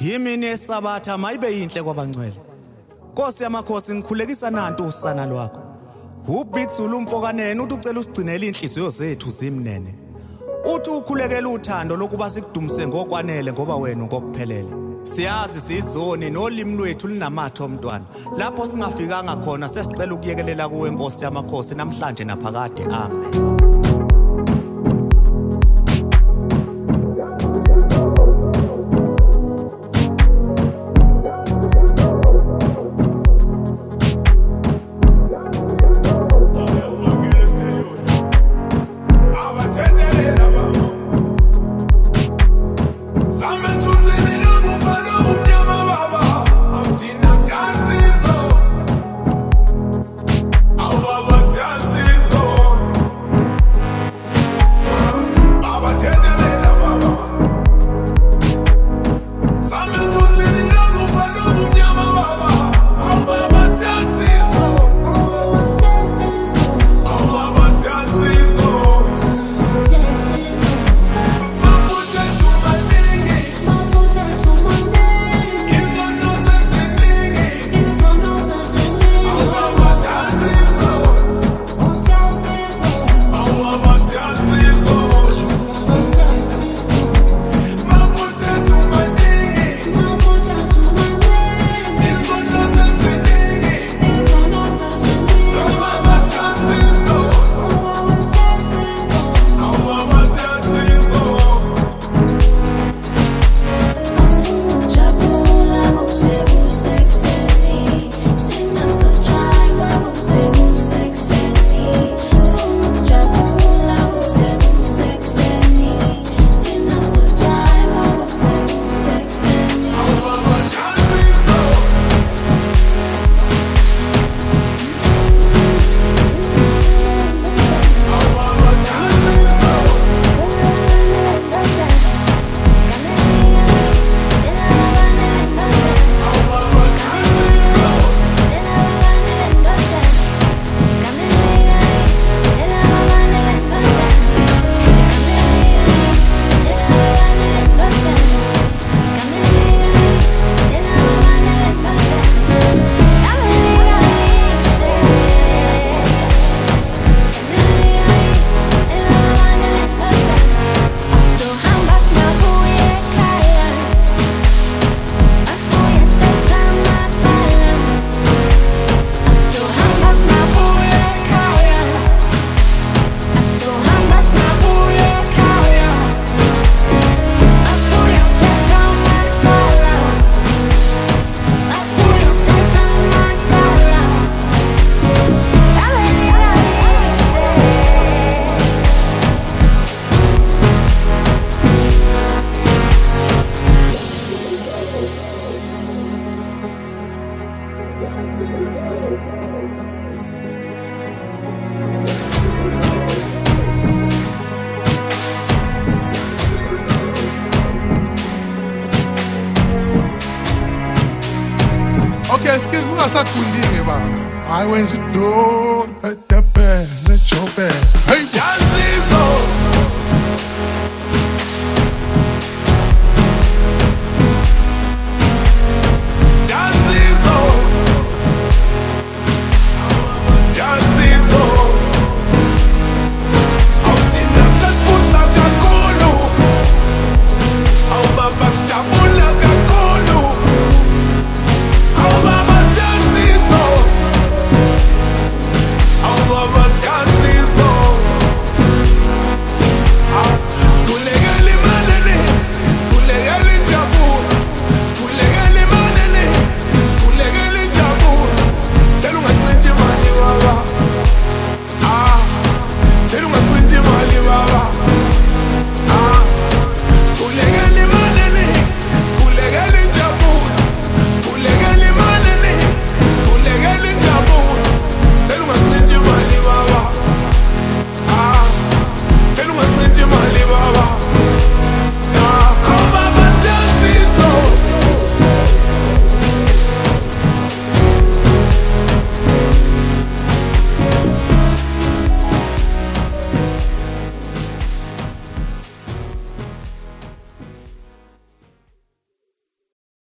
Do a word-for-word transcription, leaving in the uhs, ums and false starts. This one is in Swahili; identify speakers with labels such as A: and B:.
A: Yimini esabatha mayibe yinhle kwabangcwele. Nkosi yamakhosi ngikhulekisa nantu usana lwakho. Ubig Zulu umfokanene uthi ucela usigcinele inhliziyo zethu zimnene. Uthi ukhulekela uthando lokuba sikudumise ngokwanele ngoba wena ngokuphelele. Siyazi sizoni nolimi lwethu linamatho omntwana. Lapho singafikanga khona sesicela ukuyekelela kuwe Nkosi yamakhosi namhlanje naphakade. Amen.
B: Okay, excuse me, I said, I went to do